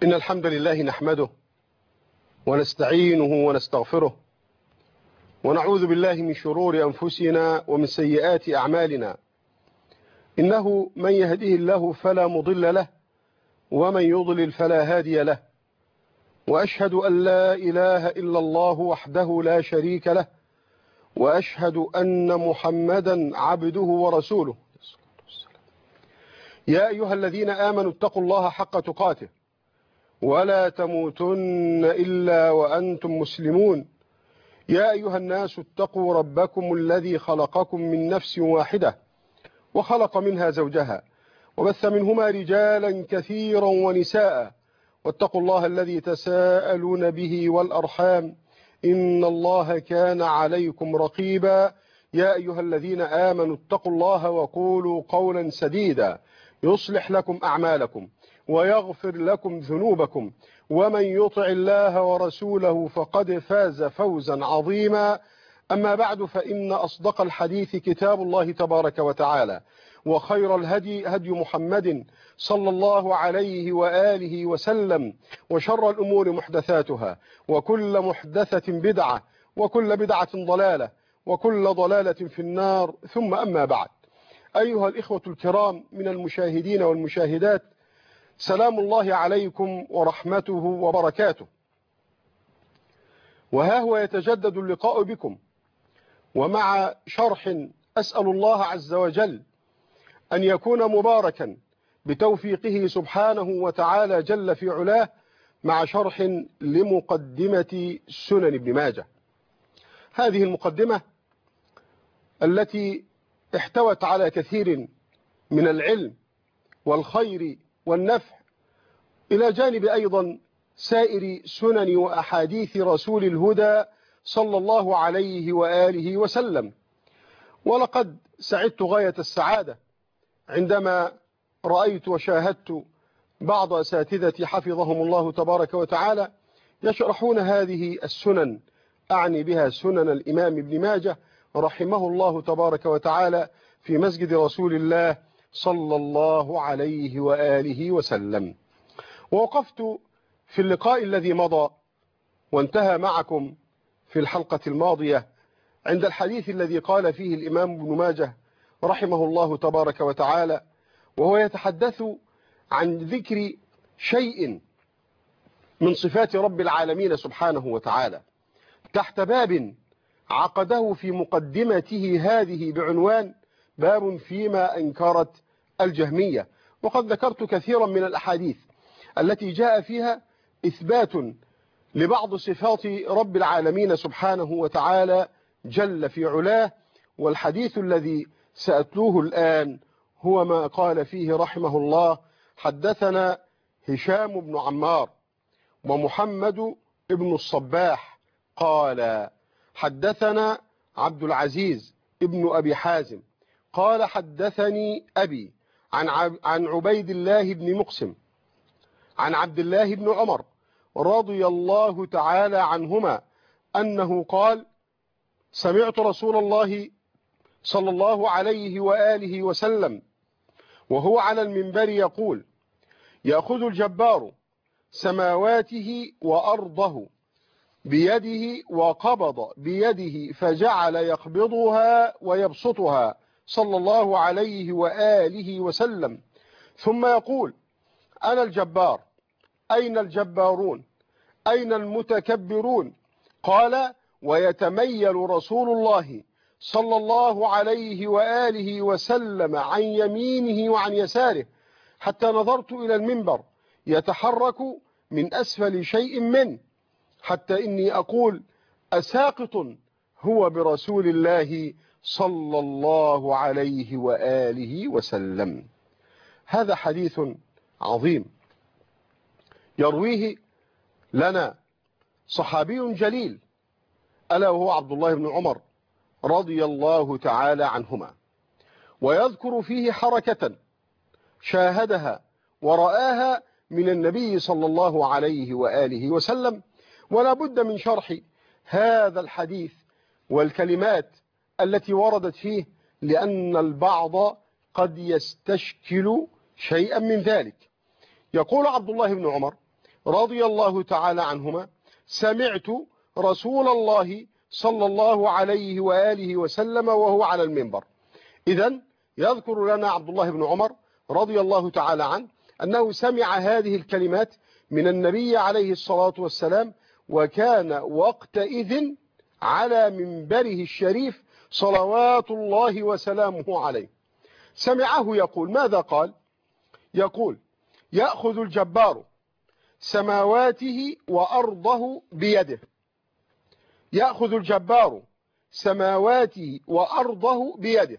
إن الحمد لله نحمده ونستعينه ونستغفره ونعوذ بالله من شرور أنفسنا ومن سيئات أعمالنا. إنه من يهده الله فلا مضل له ومن يضلل فلا هادي له، وأشهد أن لا إله إلا الله وحده لا شريك له، وأشهد أن محمدا عبده ورسوله. يا أيها الذين آمنوا اتقوا الله حق تقاته ولا تموتن إلا وأنتم مسلمون. يا أيها الناس اتقوا ربكم الذي خلقكم من نفس واحدة وخلق منها زوجها وبث منهما رجالا كثيرا ونساء، واتقوا الله الذي تساءلون به والأرحام إن الله كان عليكم رقيبا. يا أيها الذين آمنوا اتقوا الله وقولوا قولا سديدا يصلح لكم أعمالكم ويغفر لكم ذنوبكم، ومن يطع الله ورسوله فقد فاز فوزا عظيما. أما بعد، فإن أصدق الحديث كتاب الله تبارك وتعالى، وخير الهدي هدي محمد صلى الله عليه وآله وسلم، وشر الأمور محدثاتها، وكل محدثة بدعة، وكل بدعة ضلالة، وكل ضلالة في النار. ثم أما بعد، أيها الإخوة الكرام من المشاهدين والمشاهدات، سلام الله عليكم ورحمته وبركاته. وها هو يتجدد اللقاء بكم، ومع شرح أسأل الله عز وجل أن يكون مباركا بتوفيقه سبحانه وتعالى جل في علاه، مع شرح لمقدمة سنن ابن ماجه. هذه المقدمة التي احتوت على كثير من العلم والخير والنفع، إلى جانب أيضا سائر سنن وأحاديث رسول الهدى صلى الله عليه وآله وسلم. ولقد سعدت غاية السعادة عندما رأيت وشاهدت بعض أساتذتي حفظهم الله تبارك وتعالى يشرحون هذه السنن، أعني بها سنن الإمام ابن ماجه رحمه الله تبارك وتعالى، في مسجد رسول الله صلى الله عليه وآله وسلم. ووقفت في اللقاء الذي مضى وانتهى معكم في الحلقة الماضية عند الحديث الذي قال فيه الإمام ابن ماجه رحمه الله تبارك وتعالى، وهو يتحدث عن ذكر شيء من صفات رب العالمين سبحانه وتعالى تحت باب عقده في مقدمته هذه بعنوان باب فيما أنكرت الجهمية. وقد ذكرت كثيرا من الأحاديث التي جاء فيها إثبات لبعض صفات رب العالمين سبحانه وتعالى جل في علاه، والحديث الذي سأتلوه الآن هو ما قال فيه رحمه الله: حدثنا هشام بن عمار ومحمد بن الصباح قال حدثنا عبد العزيز ابن أبي حازم قال حدثني أبي عن عبيد الله بن مقسم عن عبد الله بن عمر رضي الله تعالى عنهما أنه قال: سمعت رسول الله صلى الله عليه وآله وسلم وهو على المنبر يقول: يأخذ الجبار سماواته وأرضه بيده وقبض بيده فجعل يقبضها ويبسطها صلى الله عليه وآله وسلم، ثم يقول: أنا الجبار، أين الجبارون؟ أين المتكبرون؟ قال: ويتميل رسول الله صلى الله عليه وآله وسلم عن يمينه وعن يساره حتى نظرت إلى المنبر يتحرك من أسفل شيء منه، حتى إني أقول: أساقط هو برسول الله صلى الله عليه وآله وسلم. هذا حديث عظيم يرويه لنا صحابي جليل، ألا وهو عبد الله بن عمر رضي الله تعالى عنهما، ويذكر فيه حركة شاهدها ورآها من النبي صلى الله عليه وآله وسلم. ولا بد من شرح هذا الحديث والكلمات التي وردت فيه، لأن البعض قد يستشكل شيئا من ذلك. يقول عبد الله بن عمر: رضي الله تعالى عنهما: سمعت رسول الله صلى الله عليه وآله وسلم وهو على المنبر. إذن يذكر لنا عبد الله بن عمر رضي الله تعالى عنه أنه سمع هذه الكلمات من النبي عليه الصلاة والسلام، وكان وقتئذ على منبره الشريف صلوات الله وسلامه عليه. سمعه يقول: ماذا قال؟ يقول: يأخذ الجبار سماواته وأرضه بيده. يأخذ الجبار سماواته وأرضه بيده.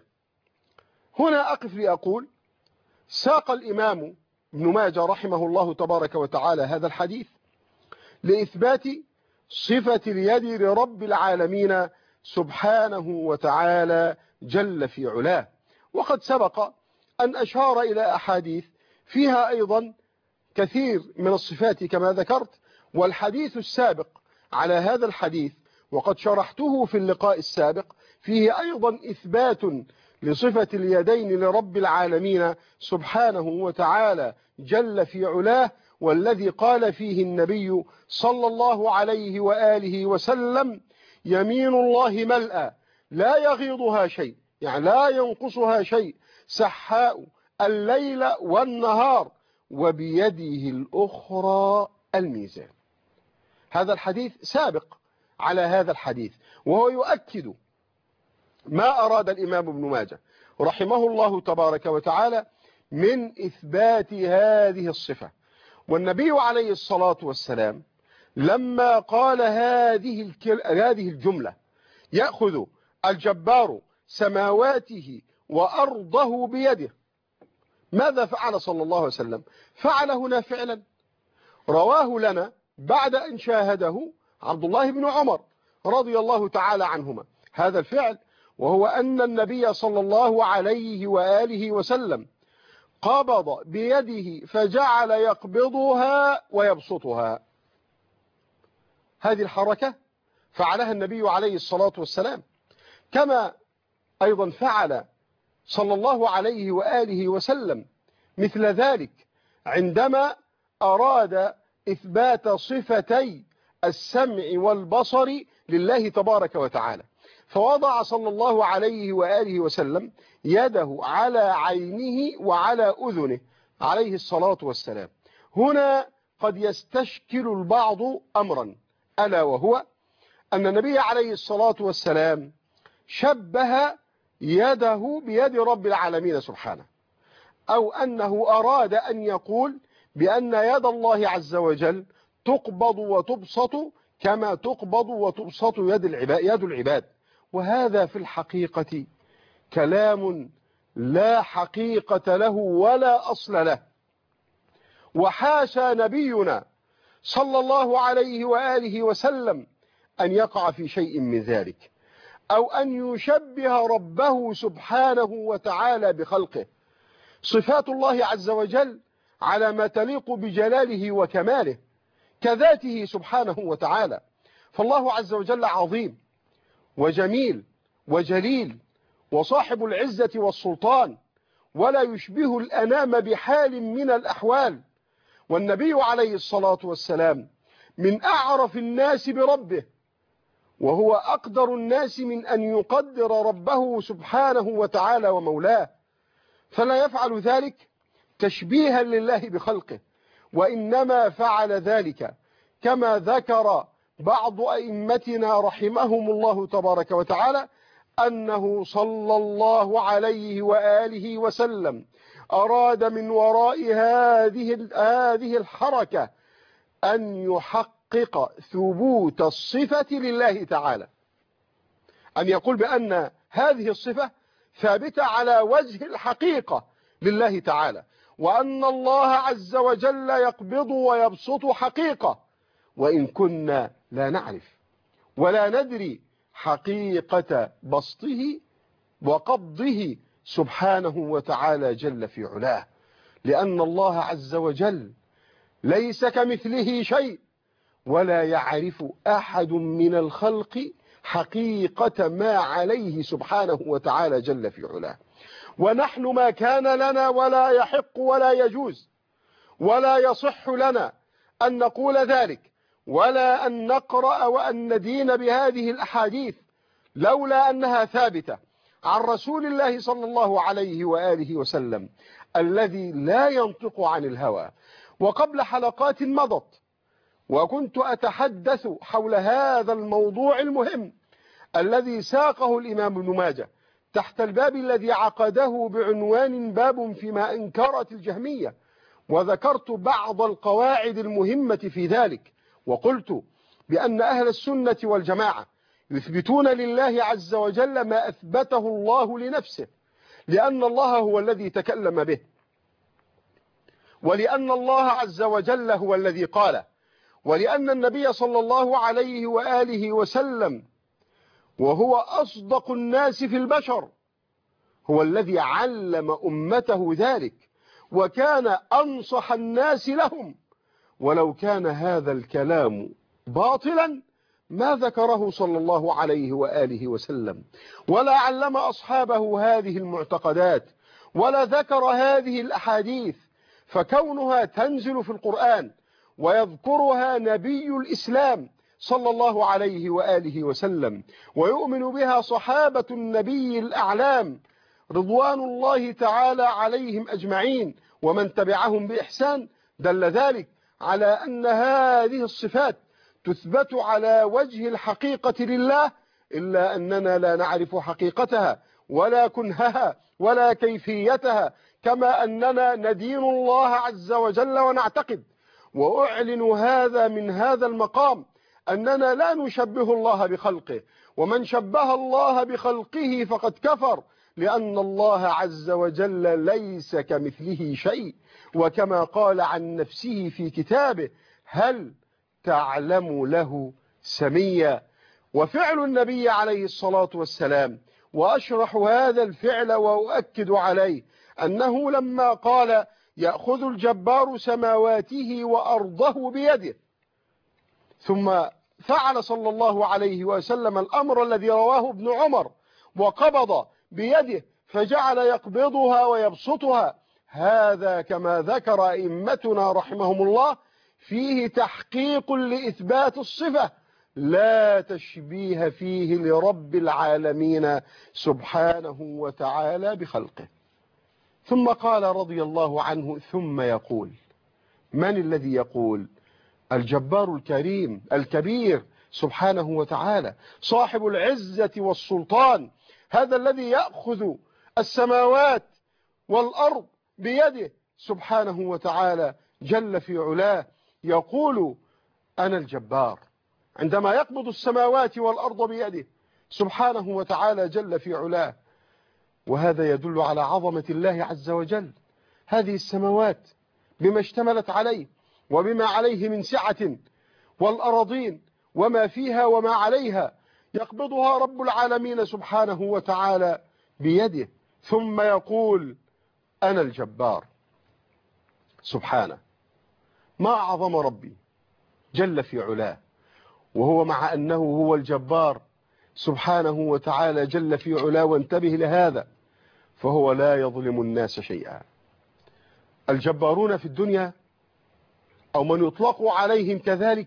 هنا أقف لأقول: ساق الإمام ابن ماجه رحمه الله تبارك وتعالى هذا الحديث لإثبات صفة اليد لرب العالمين سبحانه وتعالى جل في علاه، وقد سبق أن أشار إلى أحاديث فيها أيضا كثير من الصفات كما ذكرت. والحديث السابق على هذا الحديث وقد شرحته في اللقاء السابق فيه أيضا إثبات لصفة اليدين لرب العالمين سبحانه وتعالى جل في علاه، والذي قال فيه النبي صلى الله عليه وآله وسلم: يمين الله ملأى لا يغيضها شيء، يعني لا ينقصها شيء، سحاء الليل والنهار، وبيده الأخرى الميزان. هذا الحديث سابق على هذا الحديث، وهو يؤكد ما أراد الإمام ابن ماجه رحمه الله تبارك وتعالى من إثبات هذه الصفة. والنبي عليه الصلاة والسلام لما قال هذه الجملة: يأخذ الجبار سماواته وأرضه بيده، ماذا فعل صلى الله عليه وسلم؟ فعل هنا فعلا رواه لنا بعد أن شاهده عبد الله بن عمر رضي الله تعالى عنهما هذا الفعل، وهو أن النبي صلى الله عليه وآله وسلم قبض بيده فجعل يقبضها ويبسطها. هذه الحركة فعلها النبي عليه الصلاة والسلام، كما أيضا فعل صلى الله عليه وآله وسلم مثل ذلك عندما أراد إثبات صفتي السمع والبصر لله تبارك وتعالى، فوضع صلى الله عليه وآله وسلم يده على عينه وعلى أذنه عليه الصلاة والسلام. هنا قد يستشكل البعض أمرا، ألا وهو أن النبي عليه الصلاة والسلام شبه يده بيد رب العالمين سبحانه، أو أنه أراد أن يقول بأن يد الله عز وجل تقبض وتبسط كما تقبض وتبسط يد العباد. وهذا في الحقيقة كلام لا حقيقة له ولا أصل له، وحاشا نبينا صلى الله عليه وآله وسلم أن يقع في شيء من ذلك، أو أن يشبه ربه سبحانه وتعالى بخلقه. صفات الله عز وجل على ما تليق بجلاله وكماله كذاته سبحانه وتعالى، فالله عز وجل عظيم وجميل وجليل وصاحب العزة والسلطان، ولا يشبه الأنام بحال من الأحوال. والنبي عليه الصلاة والسلام من أعرف الناس بربه، وهو أقدر الناس من أن يقدر ربه سبحانه وتعالى ومولاه، فلا يفعل ذلك تشبيها لله بخلقه، وإنما فعل ذلك كما ذكر بعض أئمتنا رحمهم الله تبارك وتعالى أنه صلى الله عليه وآله وسلم أراد من وراء هذه الحركة أن يحقق ثبوت الصفة لله تعالى، أن يقول بأن هذه الصفة ثابتة على وجه الحقيقة لله تعالى، وأن الله عز وجل يقبض ويبسط حقيقة، وإن كنا لا نعرف ولا ندري حقيقة بسطه وقبضه سبحانه وتعالى جل في علاه، لأن الله عز وجل ليس كمثله شيء، ولا يعرف أحد من الخلق حقيقة ما عليه سبحانه وتعالى جل في علاه. ونحن ما كان لنا ولا يحق ولا يجوز ولا يصح لنا أن نقول ذلك ولا أن نقرأ وأن ندين بهذه الأحاديث لولا أنها ثابتة عن رسول الله صلى الله عليه وآله وسلم الذي لا ينطق عن الهوى. وقبل حلقات مضت وكنت أتحدث حول هذا الموضوع المهم الذي ساقه الإمام ابن ماجه تحت الباب الذي عقده بعنوان باب فيما أنكرت الجهمية، وذكرت بعض القواعد المهمة في ذلك، وقلت بأن أهل السنة والجماعة يثبتون لله عز وجل ما أثبته الله لنفسه، لأن الله هو الذي تكلم به، ولأن الله عز وجل هو الذي قال، ولأن النبي صلى الله عليه وآله وسلم وهو أصدق الناس في البشر هو الذي علم أمته ذلك وكان أنصح الناس لهم، ولو كان هذا الكلام باطلا ما ذكره صلى الله عليه وآله وسلم، ولا علم أصحابه هذه المعتقدات، ولا ذكر هذه الأحاديث. فكونها تنزل في القرآن ويذكرها نبي الإسلام صلى الله عليه وآله وسلم ويؤمن بها صحابة النبي الأعلام رضوان الله تعالى عليهم أجمعين ومن تبعهم بإحسان، دل ذلك على أن هذه الصفات تثبت على وجه الحقيقة لله، إلا أننا لا نعرف حقيقتها ولا كنهها ولا كيفيتها، كما أننا ندين الله عز وجل ونعتقد. وأعلن هذا من هذا المقام أننا لا نشبه الله بخلقه، ومن شبه الله بخلقه فقد كفر، لأن الله عز وجل ليس كمثله شيء، وكما قال عن نفسه في كتابه هل تعلم له سميا. وفعل النبي عليه الصلاة والسلام، وأشرح هذا الفعل وأؤكد عليه، أنه لما قال يأخذ الجبار سماواته وأرضه بيده، ثم فعل صلى الله عليه وسلم الأمر الذي رواه ابن عمر وقبض بيده فجعل يقبضها ويبسطها، هذا كما ذكر أئمتنا رحمهم الله فيه تحقيق لإثبات الصفة لا تشبيه فيه لرب العالمين سبحانه وتعالى بخلقه. ثم قال رضي الله عنه ثم يقول. من الذي يقول؟ الجبار الكريم الكبير سبحانه وتعالى صاحب العزة والسلطان، هذا الذي يأخذ السماوات والأرض بيده سبحانه وتعالى جل في علاه، يقول أنا الجبار عندما يقبض السماوات والأرض بيده سبحانه وتعالى جل في علاه. وهذا يدل على عظمة الله عز وجل. هذه السماوات بما اشتملت عليه وبما عليه من سعة، والأراضين وما فيها وما عليها يقبضها رب العالمين سبحانه وتعالى بيده، ثم يقول أنا الجبار سبحانه. ما أعظم ربي جل في علاه، وهو مع أنه هو الجبار سبحانه وتعالى جل في علاه، وانتبه لهذا، فهو لا يظلم الناس شيئا. الجبارون في الدنيا أو من يطلق عليهم كذلك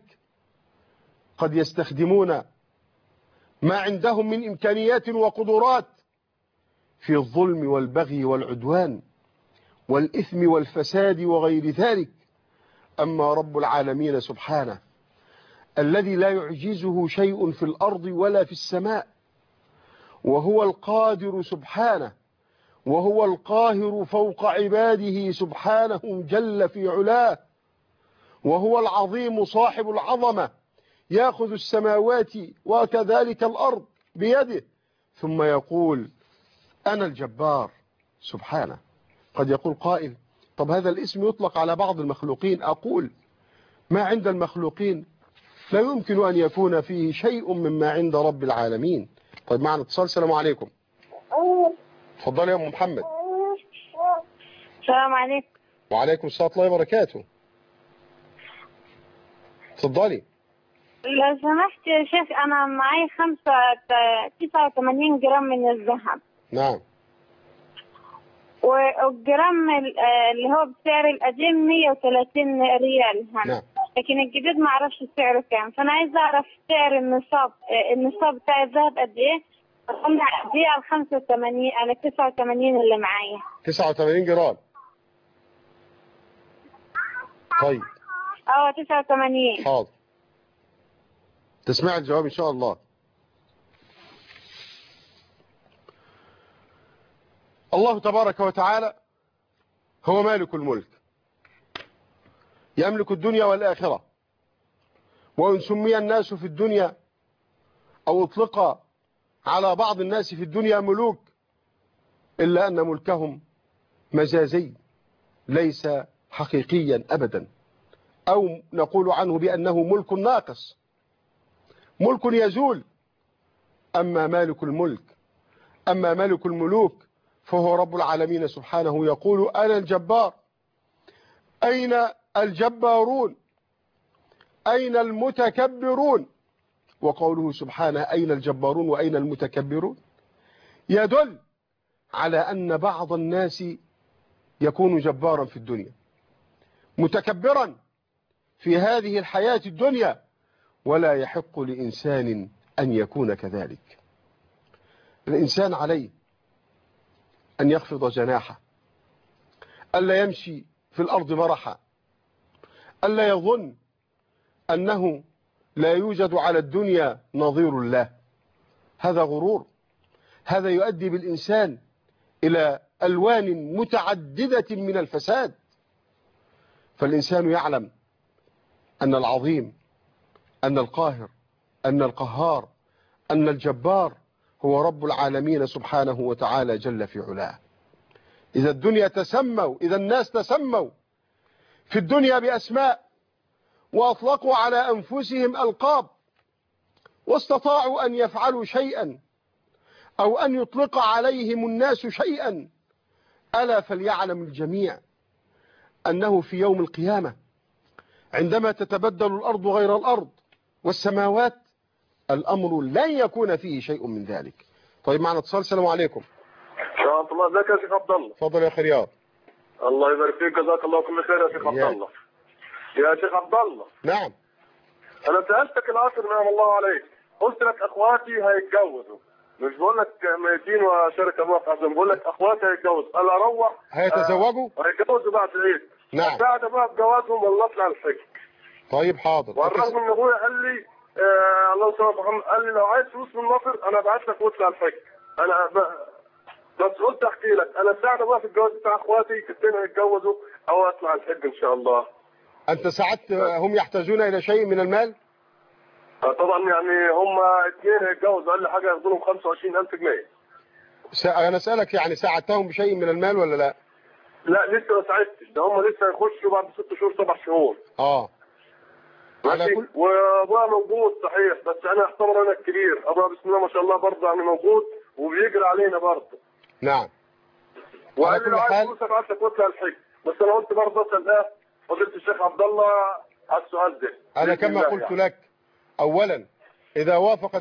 قد يستخدمون ما عندهم من إمكانيات وقدرات في الظلم والبغي والعدوان والإثم والفساد وغير ذلك. أما رب العالمين سبحانه الذي لا يعجزه شيء في الأرض ولا في السماء، وهو القادر سبحانه، وهو القاهر فوق عباده سبحانه جل في علاه، وهو العظيم صاحب العظمة، يأخذ السماوات وكذلك الأرض بيده ثم يقول أنا الجبار سبحانه. قد يقول قائل طب هذا الاسم يطلق على بعض المخلوقين. أقول ما عند المخلوقين لا يمكن أن يكون فيه شيء مما عند رب العالمين. طيب معنا اتصال. السلام عليكم. تفضل يا أم محمد. السلام عليكم. وعليكم السلام ورحمة الله وبركاته. تفضلي. لو سمحت يا شيخ، أنا معي 89 جرام من الذهب. نعم. والجرام اللي هو بسعر القديم 130 ريال. نعم. لكن الجديد ما اعرفش سعره كام، فانا عايزه اعرف سعر النصاب بتاع الذهب قد ايه؟ رقمنا قد ايه على 85 على 89 اللي معايا. 89 جرام. طيب 89. حاضر، تسمع الجواب ان شاء الله. الله تبارك وتعالى هو مالك الملك، يملك الدنيا والآخرة. وإن سمي الناس في الدنيا أو اطلق على بعض الناس في الدنيا ملوك، إلا أن ملكهم مجازي ليس حقيقيا أبدا، أو نقول عنه بأنه ملك ناقص، ملك يزول. أما مالك الملوك فهو رب العالمين سبحانه يقول: أنا الجبار، أين الجبارون؟ أين المتكبرون؟ وقوله سبحانه أين الجبارون وأين المتكبرون يدل على أن بعض الناس يكون جبارا في الدنيا، متكبرا في هذه الحياة الدنيا، ولا يحق لإنسان أن يكون كذلك. الإنسان عليه أن يخفض جناحه، ألا يمشي في الأرض مرحا، ألا يظن أنه لا يوجد على الدنيا نظير له، هذا غرور، هذا يؤدي بالإنسان إلى ألوان متعددة من الفساد. فالإنسان يعلم أن العظيم، أن القاهر، أن القهار، أن الجبار هو رب العالمين سبحانه وتعالى جل في علاه. إذا الناس تسموا في الدنيا بأسماء، وأطلقوا على أنفسهم ألقاب، واستطاعوا أن يفعلوا شيئا أو أن يطلق عليهم الناس شيئا، ألا فليعلم الجميع أنه في يوم القيامة عندما تتبدل الأرض غير الأرض والسماوات، الأمر لن يكون فيه شيء من ذلك. طيب معنا اتصال. السلام عليكم. ورحمة الله. ازيك يا شيخ عبد الله؟ اتفضل يا خيار. الله يبارك فيك، جزاك الله كل خير يا شيخ عبد الله. يا شيخ عبد الله، نعم. انا سالتك العصر نعم الله عليك، قلت لك اخواتي هيتجوزوا، مش بقول لك ميتين وشركه موقعه، بقول لك اخواتي هيتجوزوا، قال اروح هيتزوجوا؟ هيتجوزوا بعد العيد. نعم. بعد بقى في جوازهم والله اطلع الحج. طيب حاضر. والرغم ان ابويا قال لي الله يسلمك محمد، قال لي لو عايز فلوس من مصر انا ابعت لك واطلع الحج. انا بس قلت احكي لك، انا ساعد بقى في الجواز بتاع اخواتي الاثنين هيتجوزوا او اطلع الحج ان شاء الله. أنت ساعدت هم يحتاجون إلى شيء من المال؟ طبعا يعني هم اثنين هيتجوزوا، اقل حاجه ياخدوا لهم 25,000 جنيه. أنا أسألك يعني ساعدتهم بشيء من المال ولا لا؟ لا لسه ما ساعدتش، ده هم لسه هيخشوا بعد 6 شهور 7 شهور. على كل... وابوها موجود صحيح، بس انا اعتبر انا الكبير، ابوها بسم الله ما شاء الله برضه يعني موجود وبيجري علينا برضه. نعم. وقال لي لو عايز فلوس ابعت لك واطلع الحج، بس انا قلت برضه اسال فضيله الشيخ عبد الله على السؤال ده. انا كما قلت يعني لك اولا، اذا وافقت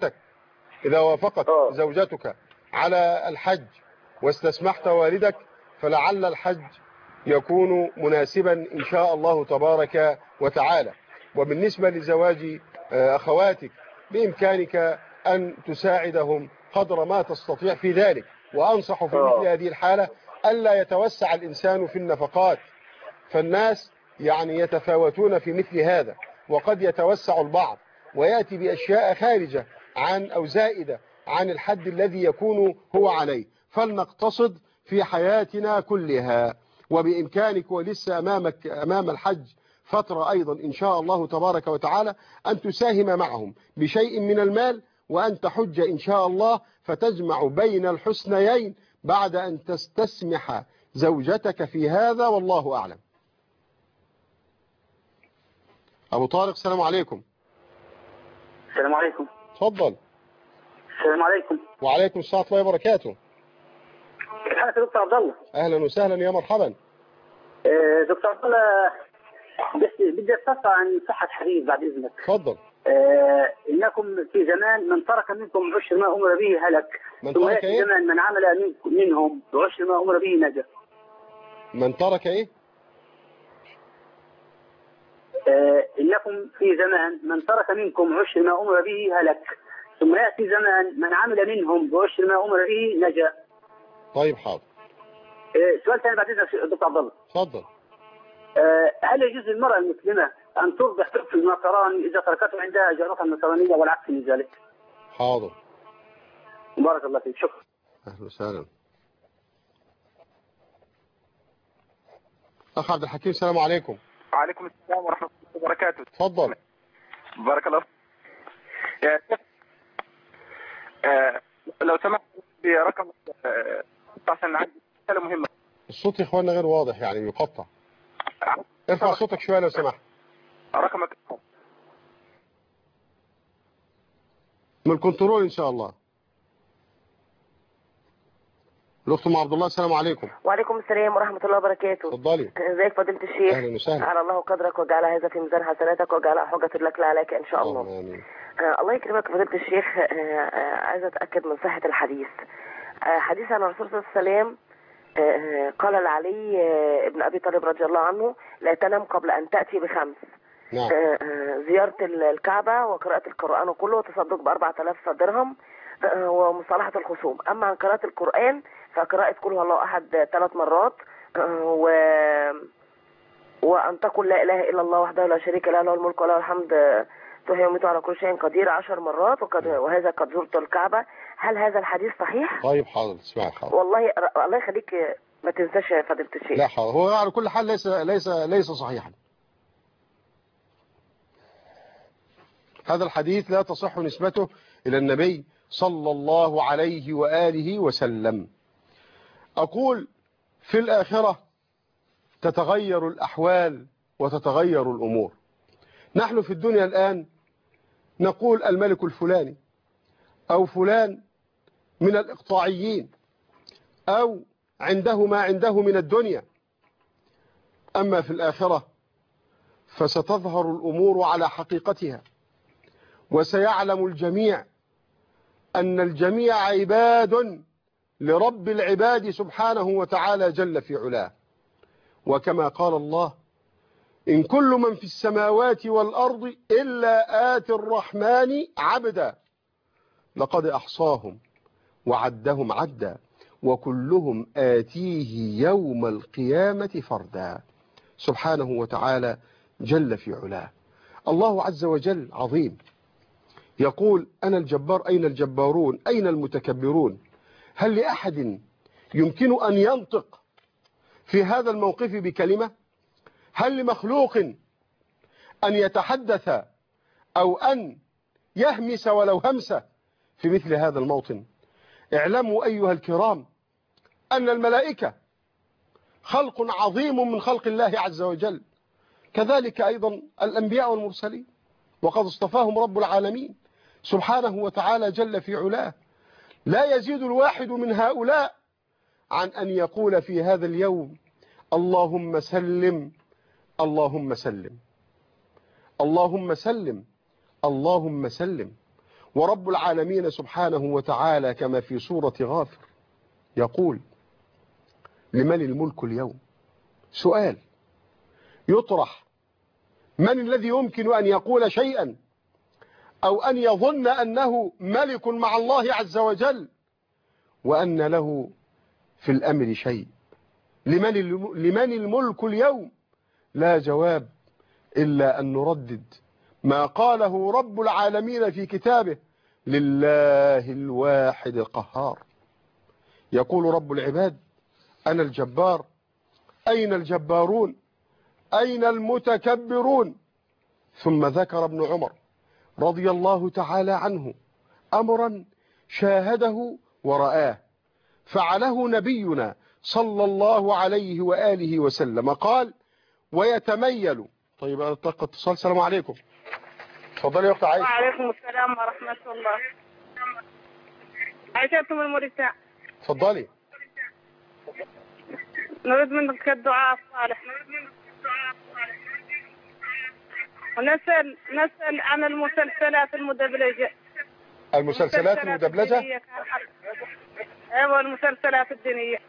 زوجتك على الحج واستسمحت والدك، فلعل الحج يكون مناسبا ان شاء الله تبارك وتعالى. وبالنسبة لزواج اخواتك، بامكانك ان تساعدهم قدر ما تستطيع في ذلك. وانصح في مثل هذه الحالة الا يتوسع الانسان في النفقات، فالناس يعني يتفاوتون في مثل هذا، وقد يتوسع البعض ويأتي بأشياء خارجة عن أو زائدة عن الحد الذي يكون هو عليه. فلنقتصد في حياتنا كلها. وبإمكانك ولسه أمام الحج فترة أيضا إن شاء الله تبارك وتعالى أن تساهم معهم بشيء من المال، وأن تحج إن شاء الله، فتجمع بين الحسنيين بعد أن تستسمح زوجتك في هذا، والله أعلم. أبو طارق السلام عليكم. السلام عليكم. تفضل. السلام عليكم. وعليكم السلام ورحمة الله وبركاته. كيف حالك يا دكتور عبد الله؟ أهلا وسهلا يا مرحبا. دكتور عبد الله، بدي استفسر عن صحة حديث بعد إذنك. تفضل. إنكم في زمان من ترك منكم عشر ما أمر به هلك، ثم يأتي إيه؟ زمان من عمل منهم بعشر ما أمر به نجا. من ترك إيه؟ إنكم في زمان من ترك منكم عشر ما أمر به هلك، ثم يأتي زمان من عمل منهم بعشر ما أمر به نجا. طيب حاضر. سؤال ثاني بعد إذنك دكتور عبد الله. اتفضل. هل يجوز للمرأة المسلمة أن تصبح تكفي النصراني إذا تركته عندها جارتها النصرانية والعكس من ذلك؟ حاضر. بارك الله فيك، شكرا. أهلا وسهلا. أخ عبد الحكيم، السلام عليكم. وعليكم السلام ورحمة الله وبركاته. اتفضل. بارك الله فيك. لو سمحت برقم عشان عندي رسالة مهمة. الصوت يا إخواننا غير واضح، يعني يقطع. ارفع صوتك شوية لو سمحت. رقمك من الكنترول إن شاء الله. الأخت أم عبد الله، السلام عليكم. وعليكم السلام ورحمة الله وبركاته. اتفضلي. ازيك فضيلة الشيخ؟ أهلا وسهلا. على الله قدرك وجعل هذا في ميزان حسناتك وجعل حجة لك لا عليك إن شاء الله. آمين. الله يكرمك فضيلة الشيخ. عايزة أتأكد من صحة الحديث. حديث عن الرسول صلى الله عليه وسلم قال لعلي ابن أبي طالب رضي الله عنه: لا تنم قبل أن تأتي بخمس. نعم. زيارة الكعبة وقراءة القرآن كله وتصدق ب4000 درهم ومصالحة الخصوم. أما عن قراءة القرآن فقراءة قل هو الله أحد 3 مرات وأن تقول لا إله إلا الله وحده لا شريك له له الملك وله الحمد تحيي ويميت على كل شيء قدير 10 مرات وهذا قد زرت الكعبة. هل هذا الحديث صحيح؟ طيب حاضر، اسمعي. حاضر والله الله يخليك ما تنساش يا فضيلة الشيخ. لا حاضر. هو على كل حال ليس صحيحا. هذا الحديث لا تصح نسبته إلى النبي صلى الله عليه وآله وسلم. أقول في الآخرة تتغير الأحوال وتتغير الأمور. نحن في الدنيا الآن نقول الملك الفلاني أو فلان من الإقطاعيين أو عنده ما عنده من الدنيا. أما في الآخرة فستظهر الأمور على حقيقتها، وسيعلم الجميع أن الجميع عباد لرب العباد سبحانه وتعالى جل في علاه. وكما قال الله: إن كل من في السماوات والأرض إلا آتي الرحمن عبدا لقد أحصاهم وعدهم عدا وكلهم آتيه يوم القيامة فردا. سبحانه وتعالى جل في علاه. الله عز وجل عظيم، يقول: أنا الجبار أين الجبارون أين المتكبرون. هل لأحد يمكن أن ينطق في هذا الموقف بكلمة؟ هل لمخلوق أن يتحدث أو أن يهمس ولو همسة في مثل هذا الموطن؟ اعلموا أيها الكرام أن الملائكة خلق عظيم من خلق الله عز وجل، كذلك أيضا الأنبياء والمرسلين، وقد اصطفاهم رب العالمين سبحانه وتعالى جل في علاه. لا يزيد الواحد من هؤلاء عن أن يقول في هذا اليوم: اللهم سلم اللهم سلم اللهم سلم اللهم سلم. ورب العالمين سبحانه وتعالى كما في سورة غافر يقول: لمن الملك اليوم؟ سؤال يطرح: من الذي يمكن أن يقول شيئا أو أن يظن أنه ملك مع الله عز وجل وأن له في الأمر شيء؟ لمن الملك اليوم؟ لا جواب إلا أن نردد ما قاله رب العالمين في كتابه: لله الواحد القهار. يقول رب العباد: أنا الجبار أين الجبارون أين المتكبرون. ثم ذكر ابن عمر رضي الله تعالى عنه أمرا شاهده ورآه فعله نبينا صلى الله عليه وآله وسلم. قال: ويتميل. طيب اتصال. السلام عليكم. تفضلي يا اخت عائشة. وعليكم السلام ورحمة الله. عائشة من موريتانيا. تفضلي. نريد منك الدعاء الصالح، ونسأل عن المسلسلات المدبلجة. المسلسلات المدبلجة؟ ايوه، المسلسلات الدينية.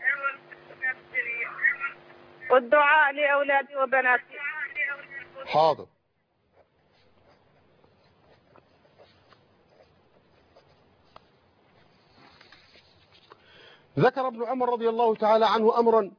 والدعاء لأولادي وبناتي. حاضر. ذكر ابن عمر رضي الله تعالى عنه أمرا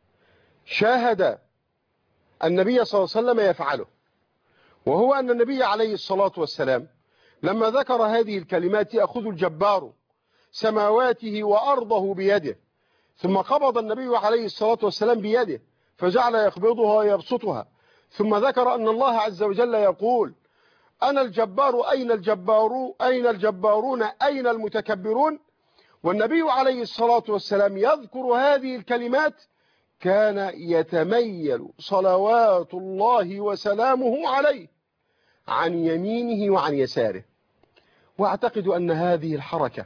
شاهد النبي صلى الله عليه وسلم يفعله، وهو أن النبي عليه الصلاة والسلام لما ذكر هذه الكلمات: يأخذ الجبار سماواته وأرضه بيده، ثم قبض النبي عليه الصلاة والسلام بيده فجعل يقبضها ويبسطها، ثم ذكر أن الله عز وجل يقول: أنا الجبار أين الجبارون أين المتكبرون. والنبي عليه الصلاة والسلام يذكر هذه الكلمات كان يتميل صلوات الله وسلامه عليه عن يمينه وعن يساره. واعتقد أن هذه الحركة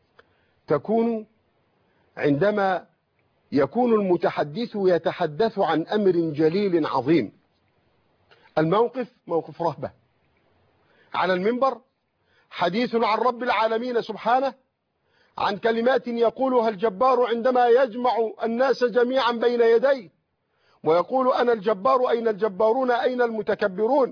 تكون عندما يكون المتحدث يتحدث عن أمر جليل عظيم. الموقف موقف رهبة، على المنبر حديث عن رب العالمين سبحانه، عن كلمات يقولها الجبار عندما يجمع الناس جميعا بين يديه ويقول: أنا الجبار أين الجبارون أين المتكبرون.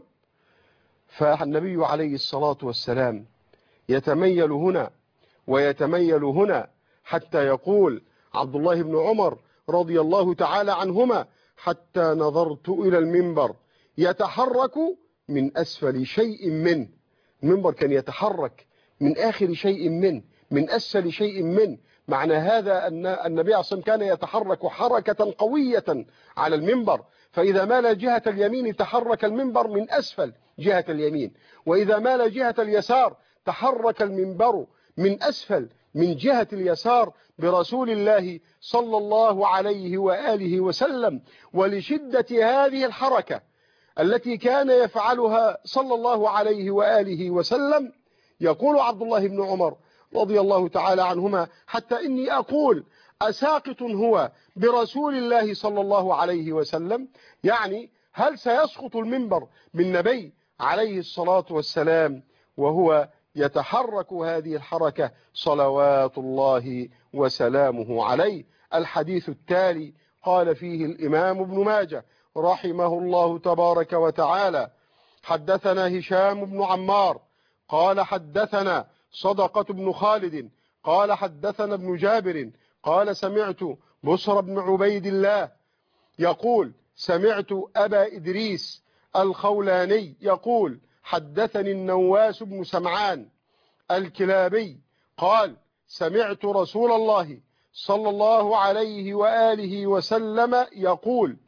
فالنبي عليه الصلاة والسلام يتميل هنا ويتميل هنا، حتى يقول عبد الله بن عمر رضي الله تعالى عنهما: حتى نظرت إلى المنبر يتحرك من أسفل شيء منه. المنبر كان يتحرك من آخر شيء منه، من أسفل شيء منه. معنى هذا أن النبي عليه الصلاة والسلام كان يتحرك حركة قوية على المنبر، فإذا مال جهة اليمين تحرك المنبر من أسفل جهة اليمين، وإذا مال جهة اليسار تحرك المنبر من أسفل من جهة اليسار برسول الله صلى الله عليه وآله وسلم. ولشدة هذه الحركة التي كان يفعلها صلى الله عليه وآله وسلم، يقول عبد الله بن عمر رضي الله تعالى عنهما: حتى إني أقول أساقط هو برسول الله صلى الله عليه وسلم؟ يعني هل سيسقط المنبر بالنبي عليه الصلاة والسلام وهو يتحرك هذه الحركة صلوات الله وسلامه عليه؟ الحديث التالي قال فيه الإمام ابن ماجه رحمه الله تبارك وتعالى: حدثنا هشام بن عمار قال حدثنا صدقة بن خالد قال حدثنا ابن جابر قال: سمعت بصر بن عبيد الله يقول: سمعت أبا إدريس الخولاني يقول: حدثني النواس بن سمعان الكلابي قال: سمعت رسول الله صلى الله عليه وآله وسلم يقول: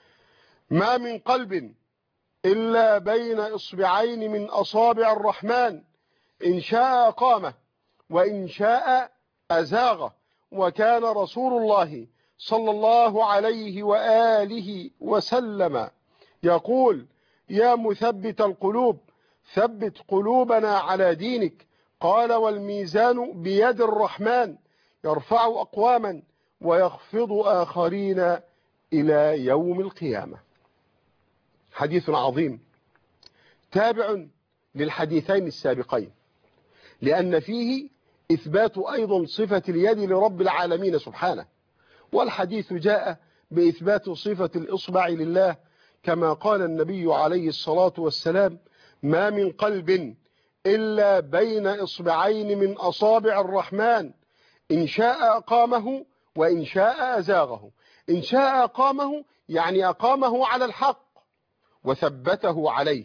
ما من قلب إلا بين إصبعين من أصابع الرحمن، إن شاء أقامه وإن شاء أزاغه. وكان رسول الله صلى الله عليه وآله وسلم يقول: يا مثبت القلوب ثبت قلوبنا على دينك. قال: والميزان بيد الرحمن يرفع أقواما ويخفض آخرين إلى يوم القيامة. حديث عظيم تابع للحديثين السابقين، لأن فيه إثبات أيضا صفة اليد لرب العالمين سبحانه، والحديث جاء بإثبات صفة الإصبع لله، كما قال النبي عليه الصلاة والسلام: ما من قلب إلا بين إصبعين من أصابع الرحمن، إن شاء أقامه وإن شاء أزاغه. إن شاء أقامه يعني أقامه على الحق وثبته عليه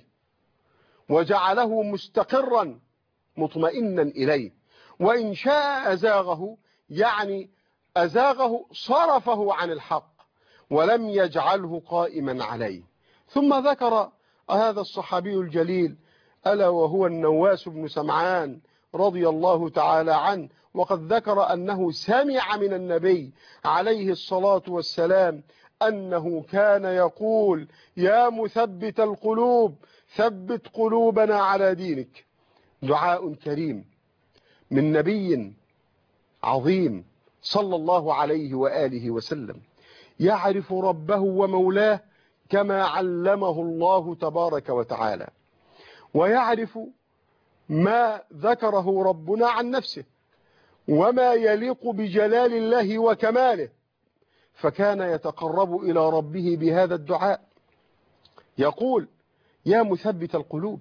وجعله مستقرا مطمئنا إليه، وإن شاء أزاغه يعني أزاغه صرفه عن الحق ولم يجعله قائما عليه. ثم ذكر هذا الصحابي الجليل ألا وهو النواس بن سمعان رضي الله تعالى عنه، وقد ذكر أنه سمع من النبي عليه الصلاة والسلام أنه كان يقول: يا مثبت القلوب ثبت قلوبنا على دينك. دعاء كريم من نبي عظيم صلى الله عليه وآله وسلم يعرف ربه ومولاه كما علمه الله تبارك وتعالى، ويعرف ما ذكره ربنا عن نفسه وما يليق بجلال الله وكماله، فكان يتقرب إلى ربه بهذا الدعاء، يقول: يا مثبت القلوب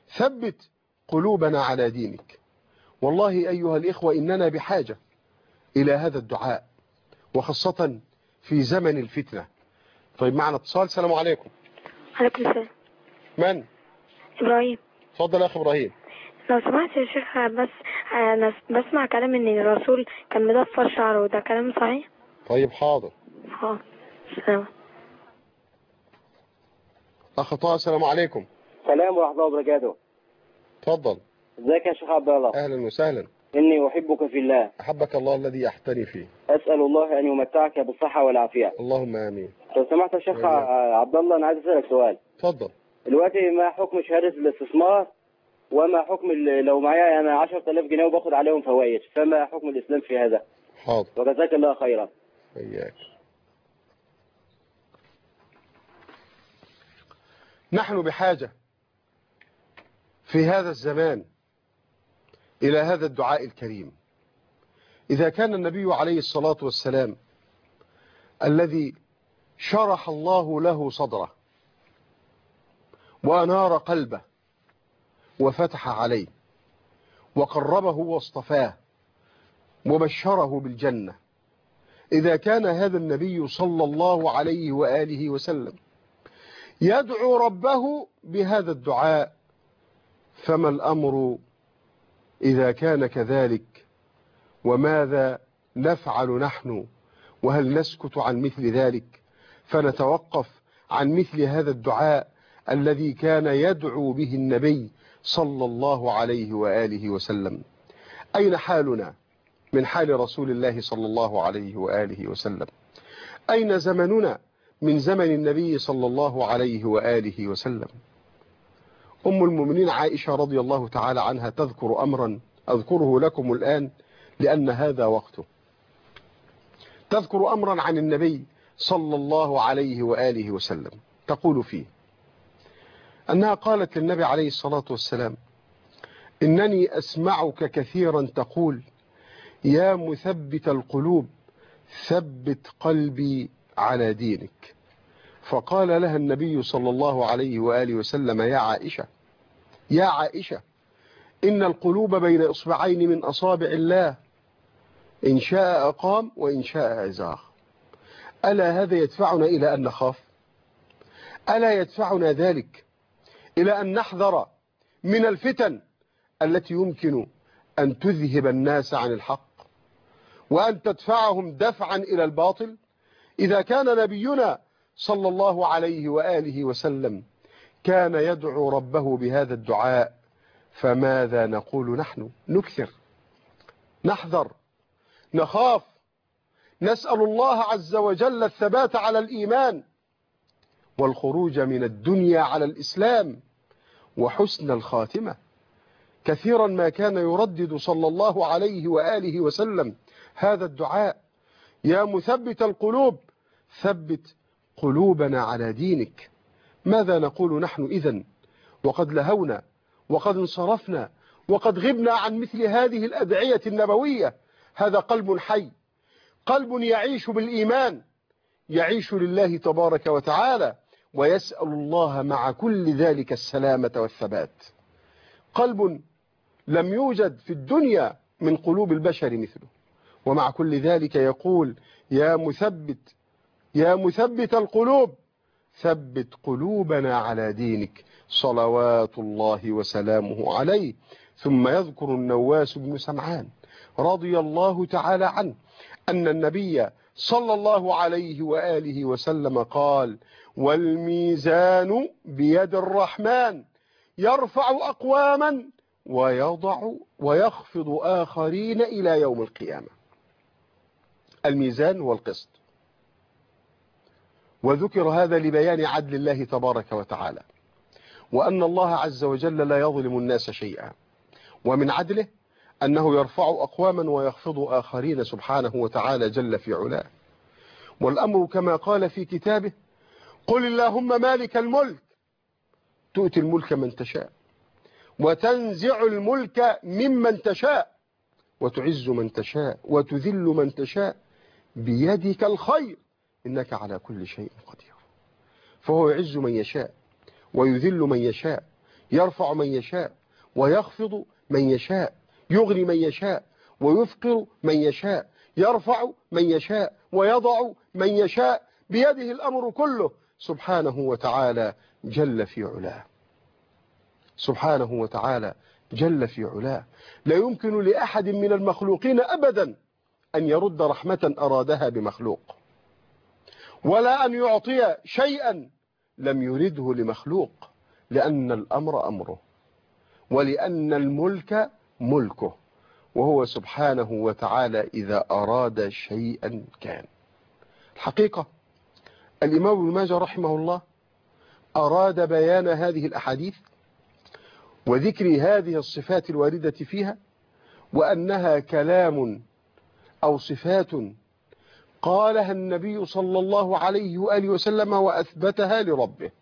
ثبت قلوبنا على دينك. والله أيها الإخوة إننا بحاجة إلى هذا الدعاء، وخاصة في زمن الفتنة. طيب معنا اتصال. السلام عليكم. عليكم السلام. من؟ إبراهيم. اتفضل يا أخي إبراهيم. لو سمحت يا شيخ، بس أنا بسمع كلام إن الرسول كان مضفر شعره، وده كلام صحيح؟ طيب حاضر. سلام. أخ طه السلام عليكم. السلام ورحمة الله وبركاته. اتفضل. ازيك يا شيخ عبد الله؟ أهلا وسهلا. إني أحبك في الله. أحبك الله الذي أحتني فيه. أسأل الله أن يمتعك بالصحة والعافية. اللهم آمين. لو سمحت يا شيخ عبد الله، أنا عايز أسألك سؤال. اتفضل. دلوقتي ما حكم شهادة الاستثمار، وما حكم لو معايا أنا 10,000 جنيه وباخد عليهم فوائد، فما حكم الإسلام في هذا؟ حاضر. وجزاك الله خيرا. إياك. نحن بحاجة في هذا الزمان إلى هذا الدعاء الكريم. إذا كان النبي عليه الصلاة والسلام الذي شرح الله له صدره وأنار قلبه وفتح عليه وقربه واصطفاه وبشره بالجنة، إذا كان هذا النبي صلى الله عليه وآله وسلم يدعو ربه بهذا الدعاء، فما الأمر إذا كان كذلك؟ وماذا نفعل نحن؟ وهل نسكت عن مثل ذلك فنتوقف عن مثل هذا الدعاء الذي كان يدعو به النبي صلى الله عليه وآله وسلم؟ أين حالنا من حال رسول الله صلى الله عليه وآله وسلم؟ أين زمننا من زمن النبي صلى الله عليه وآله وسلم؟ أم المؤمنين عائشة رضي الله تعالى عنها تذكر أمرا أذكره لكم الآن لأن هذا وقته. تذكر أمرا عن النبي صلى الله عليه وآله وسلم، تقول فيه أنها قالت للنبي عليه الصلاة والسلام: إنني أسمعك كثيرا تقول يا مثبت القلوب ثبت قلبي على دينك. فقال لها النبي صلى الله عليه وآله وسلم: يا عائشة إن القلوب بين إصبعين من أصابع الله، إن شاء أقام وإن شاء أزاغ. ألا هذا يدفعنا إلى أن نخاف؟ ألا يدفعنا ذلك إلى أن نحذر من الفتن التي يمكن أن تذهب الناس عن الحق وأن تدفعهم دفعا إلى الباطل؟ إذا كان نبينا صلى الله عليه وآله وسلم كان يدعو ربه بهذا الدعاء، فماذا نقول نحن؟ نكثر، نحذر، نخاف، نسأل الله عز وجل الثبات على الإيمان والخروج من الدنيا على الإسلام وحسن الخاتمة. كثيرا ما كان يردد صلى الله عليه وآله وسلم هذا الدعاء: يا مثبت القلوب ثبت قلوبنا على دينك. ماذا نقول نحن إذن وقد لهونا وقد انصرفنا وقد غبنا عن مثل هذه الأدعية النبوية؟ هذا قلب حي، قلب يعيش بالإيمان، يعيش لله تبارك وتعالى، ويسأل الله مع كل ذلك السلامة والثبات. قلب لم يوجد في الدنيا من قلوب البشر مثله، ومع كل ذلك يقول: يا مثبت القلوب ثبت قلوبنا على دينك، صلوات الله وسلامه عليه. ثم يذكر النواس بن سمعان رضي الله تعالى عنه أن النبي صلى الله عليه وآله وسلم قال: والميزان بيد الرحمن يرفع أقواما ويخفض آخرين إلى يوم القيامة. الميزان والقسط، وذكر هذا لبيان عدل الله تبارك وتعالى، وأن الله عز وجل لا يظلم الناس شيئا، ومن عدله أنه يرفع أقواما ويخفض آخرين سبحانه وتعالى جل في علاه. والأمر كما قال في كتابه: قل اللهم مالك الملك تؤتي الملك من تشاء وتنزع الملك ممن تشاء وتعز من تشاء وتذل من تشاء بيدك الخير إنك على كل شيء قدير. فهو يعز من يشاء ويذل من يشاء، يرفع من يشاء ويخفض من يشاء، يغني من يشاء ويفقر من يشاء، يرفع من يشاء ويضع من يشاء، بيده الأمر كله سبحانه وتعالى جل في علاه. سبحانه وتعالى جل في علاه. لا يمكن لأحد من المخلوقين أبدا أن يرد رحمة أرادها بمخلوق، ولا أن يعطي شيئا لم يرده لمخلوق، لأن الأمر أمره، ولأن الملك ملكه، وهو سبحانه وتعالى إذا أراد شيئا كان. الحقيقة الإمام ابن ماجه رحمه الله أراد بيان هذه الأحاديث وذكر هذه الصفات الواردة فيها، وأنها كلام أو صفات قالها النبي صلى الله عليه وآله وسلم وأثبتها لربه.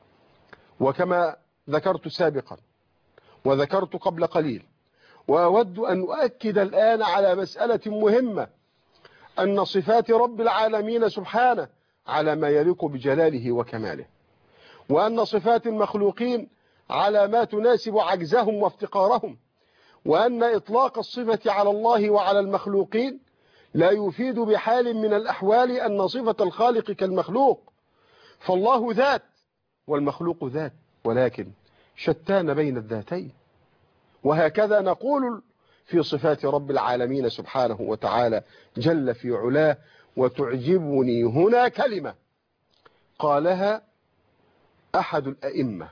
وكما ذكرت سابقا وذكرت قبل قليل، وأود أن أؤكد الآن على مسألة مهمة، أن صفات رب العالمين سبحانه على ما يليق بجلاله وكماله، وأن صفات المخلوقين على ما تناسب عجزهم وافتقارهم، وأن إطلاق الصفة على الله وعلى المخلوقين لا يفيد بحال من الأحوال أن صفة الخالق كالمخلوق، فالله ذات والمخلوق ذات، ولكن شتان بين الذاتين. وهكذا نقول في صفات رب العالمين سبحانه وتعالى جل في علاه. وتعجبني هنا كلمة قالها أحد الأئمة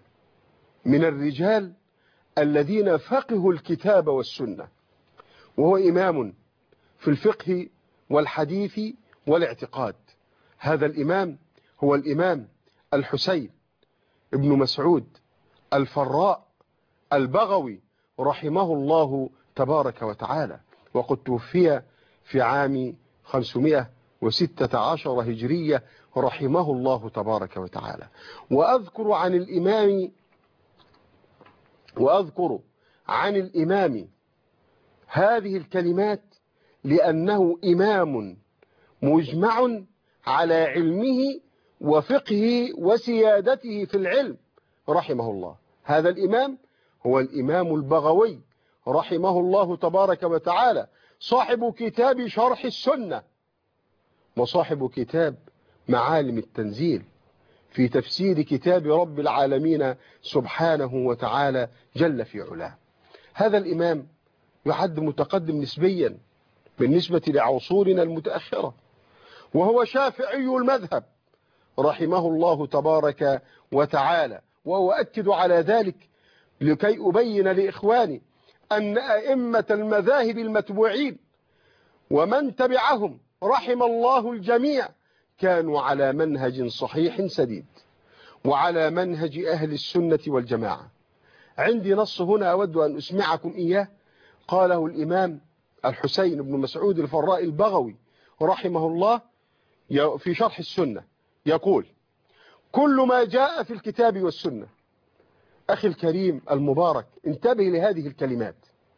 من الرجال الذين فقهوا الكتاب والسنة، وهو إمام في الفقه والحديث والاعتقاد. هذا الإمام هو الإمام الحسين ابن مسعود الفراء البغوي رحمه الله تبارك وتعالى، وقد توفي في عام 516 هجرية رحمه الله تبارك وتعالى. وأذكر عن الإمام هذه الكلمات لأنه إمام مجمع على علمه وفقهه وسيادته في العلم رحمه الله. هذا الإمام هو الإمام البغوي رحمه الله تبارك وتعالى، صاحب كتاب شرح السنة وصاحب كتاب معالم التنزيل في تفسير كتاب رب العالمين سبحانه وتعالى جل في علاه. هذا الإمام يعد متقدم نسبيا بالنسبة لعصورنا المتأخرة، وهو شافعي المذهب رحمه الله تبارك وتعالى. وأؤكد على ذلك لكي أبين لإخواني أن أئمة المذاهب المتبوعين ومن تبعهم رحم الله الجميع كانوا على منهج صحيح سديد، وعلى منهج أهل السنة والجماعة. عندي نص هنا أود أن أسمعكم إياه، قاله الإمام الحسين بن مسعود الفراء البغوي رحمه الله في شرح السنة، يقول: كل ما جاء في الكتاب والسنة. أخي الكريم المبارك، انتبه لهذه الكلمات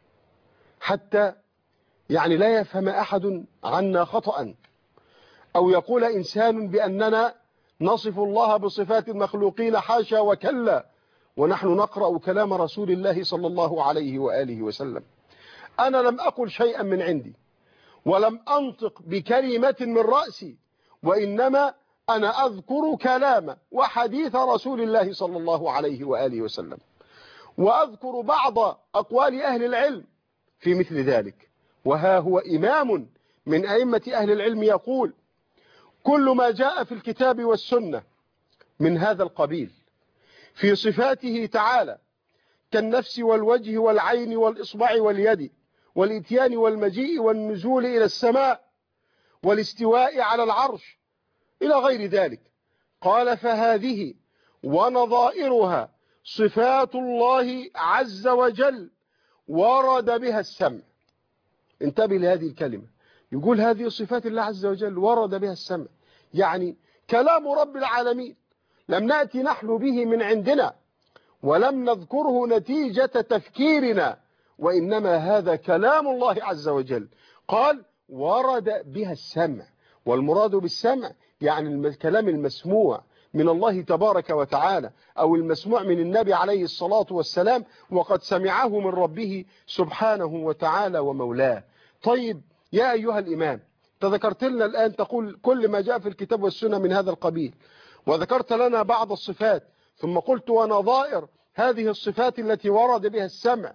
حتى يعني لا يفهم أحد عنا خطأ، أو يقول إنسان بأننا نصف الله بصفات المخلوقين، حاشا وكلا، ونحن نقرأ كلام رسول الله صلى الله عليه وآله وسلم. أنا لم أقل شيئا من عندي، ولم أنطق بكلمة من رأسي، وإنما أنا أذكر كلام وحديث رسول الله صلى الله عليه وآله وسلم، وأذكر بعض أقوال أهل العلم في مثل ذلك. وها هو إمام من أئمة أهل العلم يقول: كل ما جاء في الكتاب والسنة من هذا القبيل في صفاته تعالى كالنفس والوجه والعين والإصبع واليد والإتيان والمجيء والنزول إلى السماء والاستواء على العرش إلى غير ذلك، قال: فهذه ونظائرها صفات الله عز وجل ورد بها السمع. انتبه لهذه الكلمة، يقول هذه صفات الله عز وجل ورد بها السمع، يعني كلام رب العالمين لم نأتي نحن به من عندنا، ولم نذكره نتيجة تفكيرنا، وإنما هذا كلام الله عز وجل. قال: ورد بها السمع، والمراد بالسمع يعني الكلام المسموع من الله تبارك وتعالى، أو المسموع من النبي عليه الصلاة والسلام، وقد سمعه من ربه سبحانه وتعالى ومولاه. طيب، يا أيها الإمام، تذكرت لنا الآن تقول كل ما جاء في الكتاب والسنة من هذا القبيل، وذكرت لنا بعض الصفات، ثم قلت ونظائر هذه الصفات التي ورد بها السمع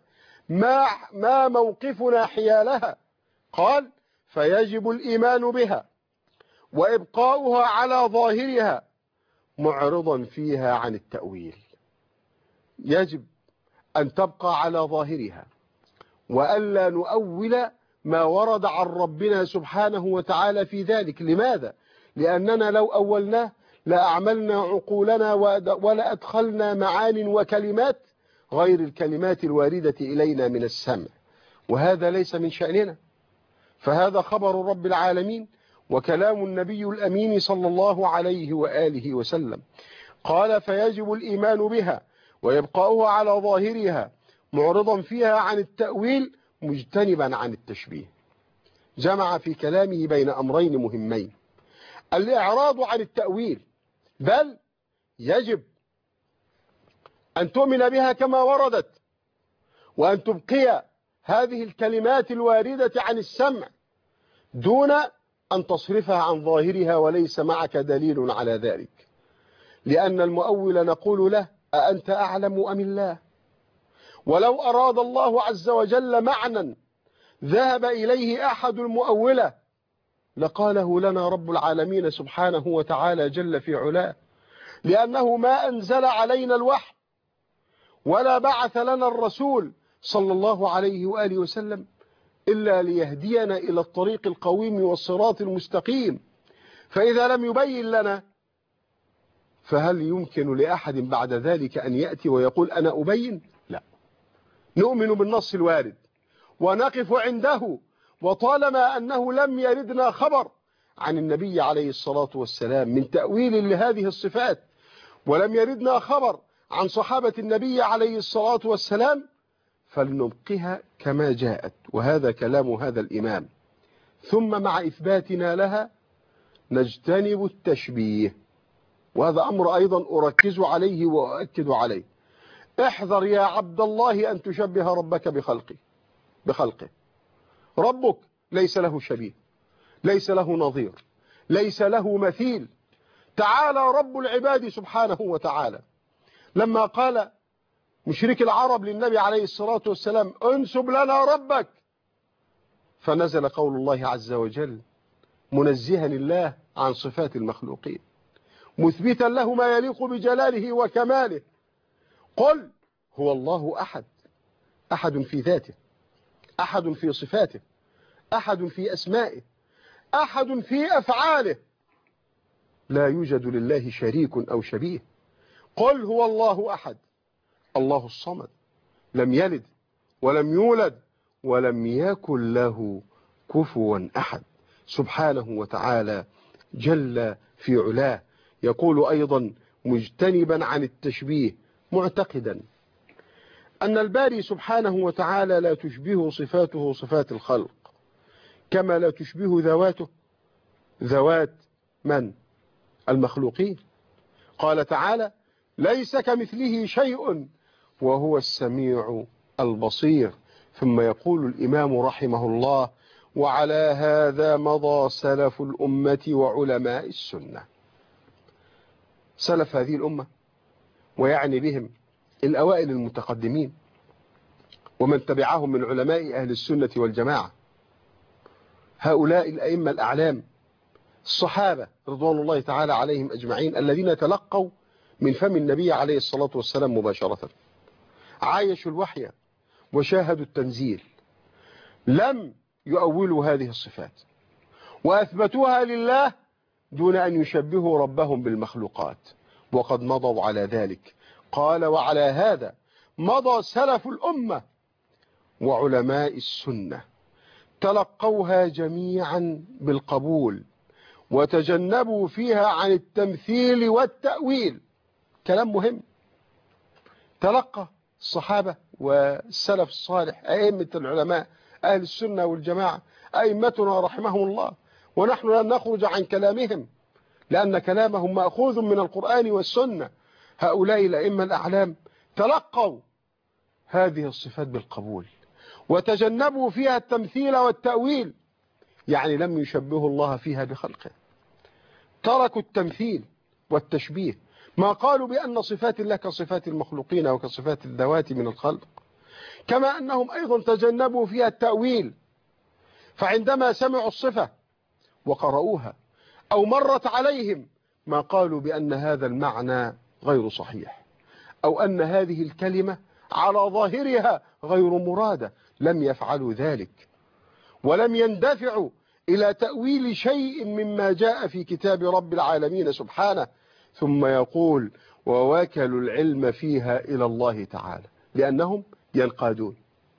ما موقفنا حيالها؟ قال فيجب الإيمان بها وإبقاؤها على ظاهرها معرضا فيها عن التأويل. يجب أن تبقى على ظاهرها وألا نؤول ما ورد عن ربنا سبحانه وتعالى في ذلك. لماذا؟ لأننا لو أولناه لأعملنا عقولنا ولا أدخلنا معان وكلمات غير الكلمات الواردة إلينا من السمع، وهذا ليس من شأننا، فهذا خبر رب العالمين وكلام النبي الأمين صلى الله عليه وآله وسلم. قال فيجب الإيمان بها ويبقاؤها على ظاهرها معرضا فيها عن التأويل مجتنبا عن التشبيه. جمع في كلامه بين أمرين مهمين: الإعراض عن التأويل، بل يجب أن تؤمن بها كما وردت، وأن تبقي هذه الكلمات الواردة عن السمع دون أن تصرفها عن ظاهرها وليس معك دليل على ذلك، لأن المؤول نقول له أأنت أعلم أم الله؟ ولو أراد الله عز وجل معنى ذهب إليه أحد المؤولة لقاله لنا رب العالمين سبحانه وتعالى جل في علاه، لأنه ما أنزل علينا الوحي ولا بعث لنا الرسول صلى الله عليه وآله وسلم إلا ليهدينا إلى الطريق القويم والصراط المستقيم. فإذا لم يبين لنا فهل يمكن لأحد بعد ذلك أن يأتي ويقول أنا أبين؟ لا، نؤمن بالنص الوارد ونقف عنده، وطالما أنه لم يردنا خبر عن النبي عليه الصلاة والسلام من تأويل لهذه الصفات، ولم يردنا خبر عن صحابة النبي عليه الصلاة والسلام، فلنبقها كما جاءت، وهذا كلام هذا الإمام. ثم مع إثباتنا لها نجتنب التشبيه، وهذا أمر أيضا أركز عليه وأؤكد عليه. احذر يا عبد الله أن تشبه ربك بخلقه. ربك ليس له شبيه، ليس له نظير، ليس له مثيل. تعالى رب العباد سبحانه وتعالى. لما قال مشرك العرب للنبي عليه الصلاة والسلام انسب لنا ربك، فنزل قول الله عز وجل منزها الله عن صفات المخلوقين، مثبتا له ما يليق بجلاله وكماله. قل هو الله أحد، أحد في ذاته، أحد في صفاته، أحد في أسمائه، أحد في أفعاله، لا يوجد لله شريك أو شبيه. قل هو الله أحد الله الصمد لم يلد ولم يولد ولم يكن له كفوا أحد، سبحانه وتعالى جل في علاه. يقول أيضا مجتنبا عن التشبيه، معتقدا أن الباري سبحانه وتعالى لا تشبه صفاته صفات الخلق، كما لا تشبه ذواته ذوات من؟ المخلوقين. قال تعالى ليس كمثله شيء وهو السميع البصير. ثم يقول الإمام رحمه الله وعلى هذا مضى سلف الأمة وعلماء السنة. سلف هذه الأمة ويعني بهم الأوائل المتقدمين ومن تبعهم من علماء أهل السنة والجماعة، هؤلاء الأئمة الأعلام الصحابة رضوان الله تعالى عليهم أجمعين، الذين تلقوا من فم النبي عليه الصلاة والسلام مباشرة، عايشوا الوحي وشاهدوا التنزيل، لم يؤولوا هذه الصفات وأثبتوها لله دون أن يشبهوا ربهم بالمخلوقات، وقد مضوا على ذلك. قال وعلى هذا مضى سلف الأمة وعلماء السنة، تلقوها جميعا بالقبول وتجنبوا فيها عن التمثيل والتأويل. كلام مهم. تلقى الصحابة والسلف الصالح أئمة العلماء أهل السنة والجماعة أئمتنا رحمهم الله، ونحن لن نخرج عن كلامهم لأن كلامهم مأخوذ من القرآن والسنة. هؤلاء الأئمة الأعلام تلقوا هذه الصفات بالقبول وتجنبوا فيها التمثيل والتأويل، يعني لم يشبهوا الله فيها بخلقه، تركوا التمثيل والتشبيه، ما قالوا بأن صفات الله كصفات المخلوقين وكصفات الذوات من الخلق، كما أنهم أيضا تجنبوا فيها التأويل، فعندما سمعوا الصفة وقرأوها أو مرت عليهم ما قالوا بأن هذا المعنى غير صحيح، أو أن هذه الكلمة على ظاهرها غير مرادة. لم يفعلوا ذلك، ولم يندفعوا إلى تأويل شيء مما جاء في كتاب رب العالمين سبحانه. ثم يقول ووكلوا العلم فيها إلى الله تعالى، لأنهم ينقادون.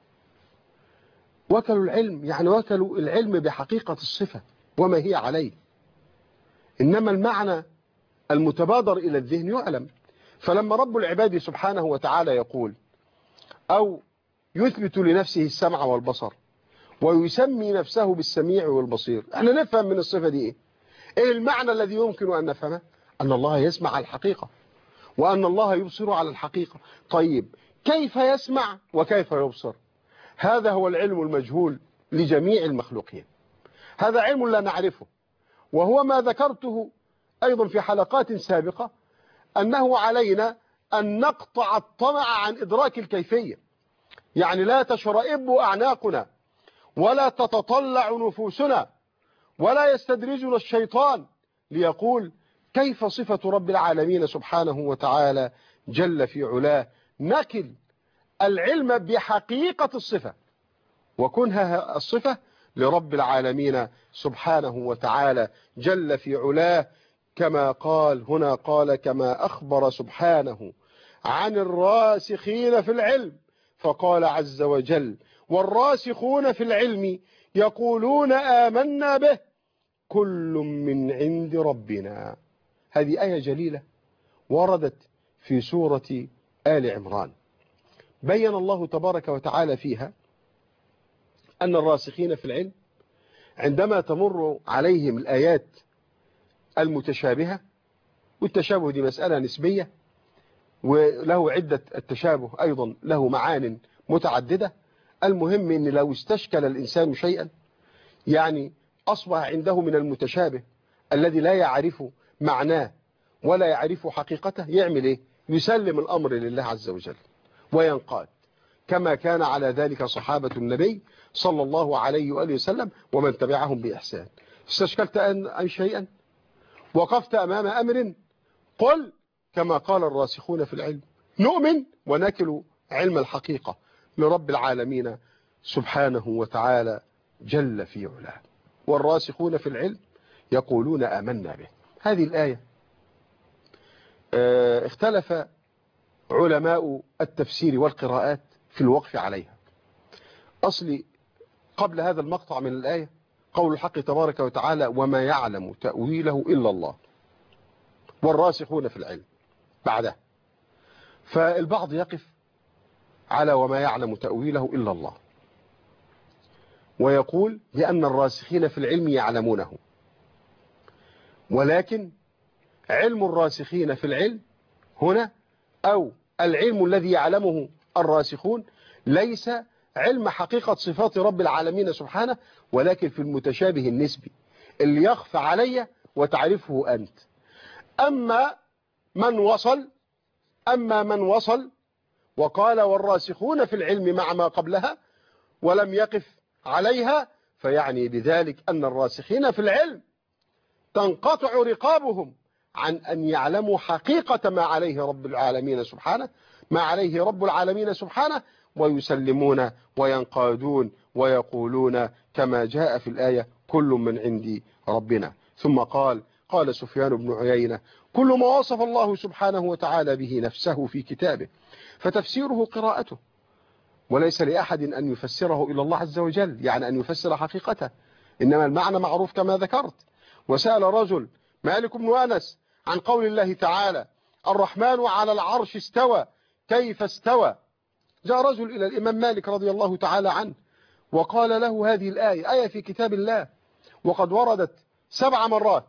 وكلوا العلم يعني وكلوا العلم بحقيقة الصفة وما هي عليه، إنما المعنى المتبادر إلى الذهن يعلم. فلما رب العباد سبحانه وتعالى يقول أو يثبت لنفسه السمع والبصر ويسمي نفسه بالسميع والبصير، احنا نفهم من الصفة دي ايه المعنى الذي يمكن أن نفهمه؟ أن الله يسمع على الحقيقة، وأن الله يبصر على الحقيقة. طيب كيف يسمع وكيف يبصر؟ هذا هو العلم المجهول لجميع المخلوقين، هذا علم لا نعرفه، وهو ما ذكرته أيضا في حلقات سابقة، أنه علينا أن نقطع الطمع عن إدراك الكيفية. يعني لا تشرئب أعناقنا ولا تتطلع نفوسنا ولا يستدرجنا الشيطان ليقول كيف صفة رب العالمين سبحانه وتعالى جل في علاه. نكل العلم بحقيقة الصفة وكنها الصفة لرب العالمين سبحانه وتعالى جل في علاه، كما قال هنا، قال كما أخبر سبحانه عن الراسخين في العلم، فقال عز وجل والراسخون في العلم يقولون آمنا به كل من عند ربنا. هذه آية جليلة وردت في سورة آل عمران، بين الله تبارك وتعالى فيها أن الراسخين في العلم عندما تمر عليهم الآيات المتشابهة، والتشابه دي مسألة نسبية وله عدة، التشابه أيضا له معان متعددة. المهم أن لو استشكل الإنسان شيئا، يعني أصبح عنده من المتشابه الذي لا يعرف معناه ولا يعرف حقيقته، يعمل إيه؟ يسلم الأمر لله عز وجل وينقاد، كما كان على ذلك صحابة النبي صلى الله عليه وآله وسلم ومن تبعهم بإحسان. استشكلت أن شيئا، وقفت أمام أمر، قل كما قال الراسخون في العلم، نؤمن ونكل علم الحقيقة لرب العالمين سبحانه وتعالى جل في علاه. والراسخون في العلم يقولون آمنا به. هذه الآية اختلف علماء التفسير والقراءات في الوقف عليها. أصلي قبل هذا المقطع من الآية قول الحق تبارك وتعالى وما يعلم تأويله إلا الله والراسخون في العلم بعده. فالبعض يقف على وما يعلم تأويله إلا الله ويقول بأن الراسخين في العلم يعلمونه، ولكن علم الراسخين في العلم هنا أو العلم الذي يعلمه الراسخون ليس علم حقيقة صفات رب العالمين سبحانه، ولكن في المتشابه النسبي اللي يخفى علي وتعرفه أنت. أما من وصل وقال والراسخون في العلم مع ما قبلها ولم يقف عليها، فيعني بذلك أن الراسخين في العلم تنقطع رقابهم عن أن يعلموا حقيقة ما عليه رب العالمين سبحانه، ويسلمون وينقادون ويقولون كما جاء في الآية كل من عند ربنا. ثم قال سفيان بن عيينة كل ما وصف الله سبحانه وتعالى به نفسه في كتابه فتفسيره قراءته، وليس لأحد أن يفسره إلى الله عز وجل، يعني أن يفسر حقيقته، إنما المعنى معروف كما ذكرت. وسأل رجل مالك بن أنس عن قول الله تعالى الرحمن على العرش استوى كيف استوى. جاء رجل إلى الإمام مالك رضي الله تعالى عنه وقال له هذه الآية آية في كتاب الله وقد وردت 7 مرات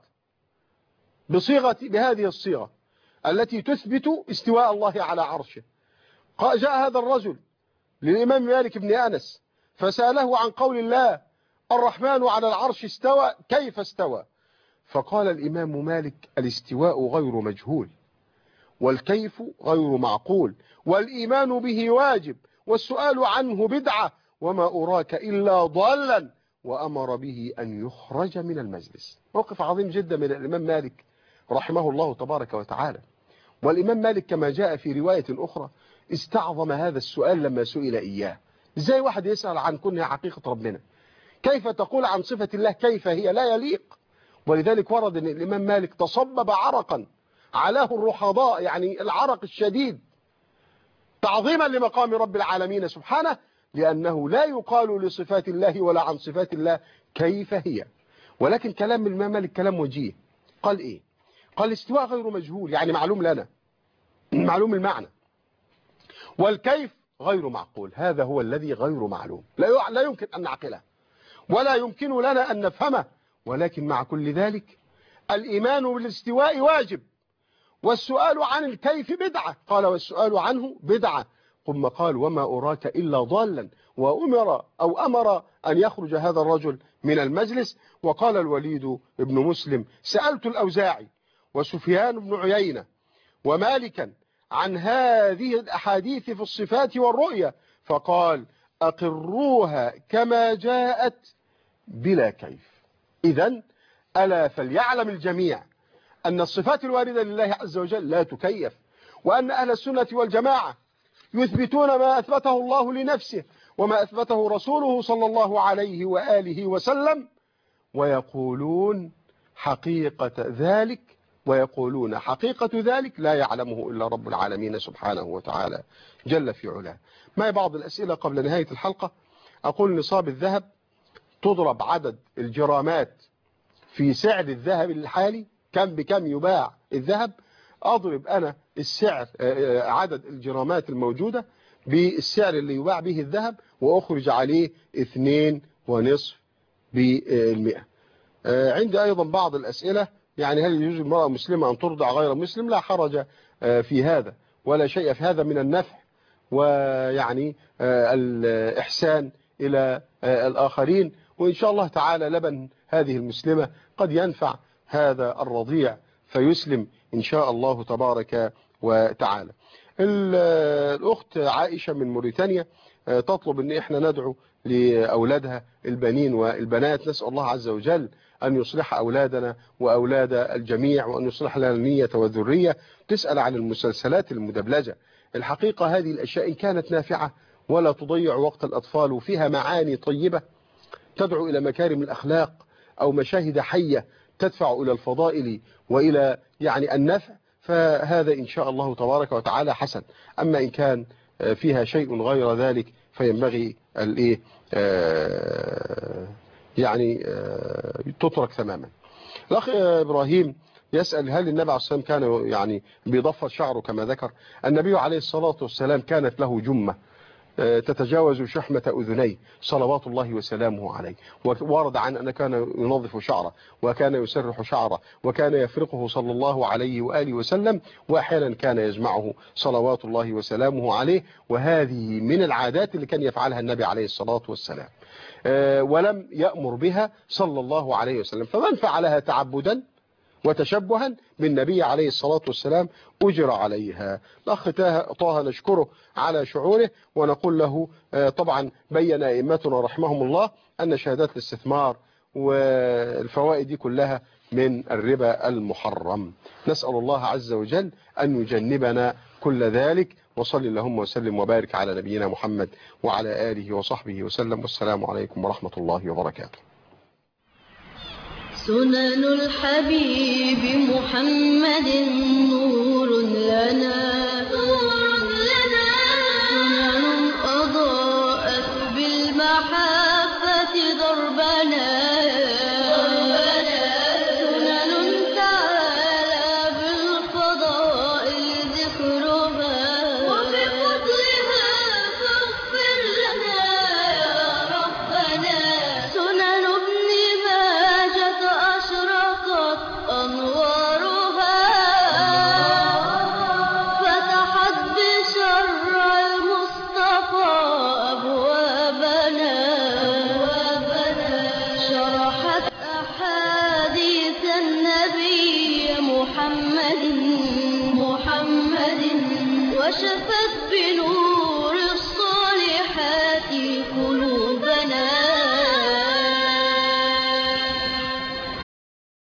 بهذه الصيغة التي تثبت استواء الله على عرشه. جاء هذا الرجل للإمام مالك بن أنس فسأله عن قول الله الرحمن على العرش استوى، كيف استوى؟ فقال الإمام مالك: الاستواء غير مجهول، والكيف غير معقول، والإيمان به واجب، والسؤال عنه بدعة، وما أراك إلا ضالا، وأمر به أن يخرج من المجلس. موقف عظيم جدا من الإمام مالك رحمه الله تبارك وتعالى. والإمام مالك كما جاء في رواية أخرى استعظم هذا السؤال لما سئل إياه. إزاي واحد يسأل عن كونها حقيقة ربنا؟ كيف تقول عن صفة الله كيف هي؟ لا يليق. ولذلك ورد أن الإمام مالك تصبب عرقا علاه الرحضاء، يعني العرق الشديد، تعظيما لمقام رب العالمين سبحانه، لأنه لا يقال لصفات الله ولا عن صفات الله كيف هي. ولكن كلام الإمام مالك كلام وجيه. قال إيه؟ قال الاستواء غير مجهول، يعني معلوم لنا، معلوم المعنى، والكيف غير معقول، هذا هو الذي غير معلوم، لا يمكن أن نعقله ولا يمكن لنا أن نفهمه. ولكن مع كل ذلك الإيمان بالاستواء واجب، والسؤال عن الكيف بدعة. قال: والسؤال عنه بدعة. ثم قال: وما أراك إلا ضالا، وأمر أن يخرج هذا الرجل من المجلس. وقال الوليد بن مسلم: سألت الأوزاعي وسفيان بن عيينة ومالكا عن هذه الأحاديث في الصفات والرؤية، فقال: أقروها كما جاءت بلا كيف. إذن ألا فليعلم الجميع أن الصفات الواردة لله عز وجل لا تكيف، وأن أهل السنة والجماعة يثبتون ما أثبته الله لنفسه وما أثبته رسوله صلى الله عليه وآله وسلم، ويقولون حقيقة ذلك لا يعلمه إلا رب العالمين سبحانه وتعالى جل في علاه. معي بعض الأسئلة قبل نهاية الحلقة. أقول: نصاب الذهب تضرب عدد الجرامات في سعر الذهب الحالي، كم بكم يباع الذهب، أضرب أنا السعر عدد الجرامات الموجودة بالسعر اللي يباع به الذهب، وأخرج عليه 2.5%. عندي أيضا بعض الأسئلة، يعني هل يجوز المرأة مسلمة أن ترضع غير مسلم؟ لا حرج في هذا، ولا شيء في هذا من النفع ويعني الإحسان إلى الآخرين. وإن شاء الله تعالى لبن هذه المسلمة قد ينفع هذا الرضيع فيسلم إن شاء الله تبارك وتعالى. الأخت عائشة من موريتانيا تطلب أن احنا ندعو لأولادها البنين والبنات. نسأل الله عز وجل أن يصلح أولادنا وأولاد الجميع، وأن يصلح لنا النية والذرية. تسأل عن المسلسلات المدبلجة. الحقيقة هذه الأشياء إن كانت نافعة ولا تضيع وقت الأطفال وفيها معاني طيبة تدعو إلى مكارم الأخلاق أو مشاهد حية تدفع إلى الفضائل وإلى يعني النفع، فهذا إن شاء الله تبارك وتعالى حسن. أما إن كان فيها شيء غير ذلك فينبغي يعني تترك تماما. الأخ إبراهيم يسأل: هل النبي عليه الصلاة والسلام كان يعني بيضفر شعره كما ذكر؟ النبي عليه الصلاة والسلام كانت له جمة تتجاوز شحمة أذنيه صلوات الله وسلامه عليه، وورد عن أن كان ينظف شعره وكان يسرح شعره وكان يفرقه صلى الله عليه وآله وسلم، وأحيانا كان يجمعه صلوات الله وسلامه عليه. وهذه من العادات اللي كان يفعلها النبي عليه الصلاة والسلام، ولم يأمر بها صلى الله عليه وسلم. فمن فعلها تعبدا وتشبها بالنبي عليه الصلاة والسلام أجر عليها. الأخ طه نشكره على شعوره ونقول له طبعا بين أئمتنا رحمهم الله أن شهادات الاستثمار والفوائد دي كلها من الربا المحرم. نسأل الله عز وجل أن يجنبنا كل ذلك. وصلي اللهم وسلم وبارك على نبينا محمد وعلى آله وصحبه وسلم، والسلام عليكم ورحمة الله وبركاته. سنن الحبيب محمد نور لنا، سنن أضاءت بالمحبة دربنا، سنن تعالى بالفضائل ذكرها، وبفضلها فاغفر لنا يا ربنا. سنن ابن ماجة أشرقت أنوارها، وشفت بنور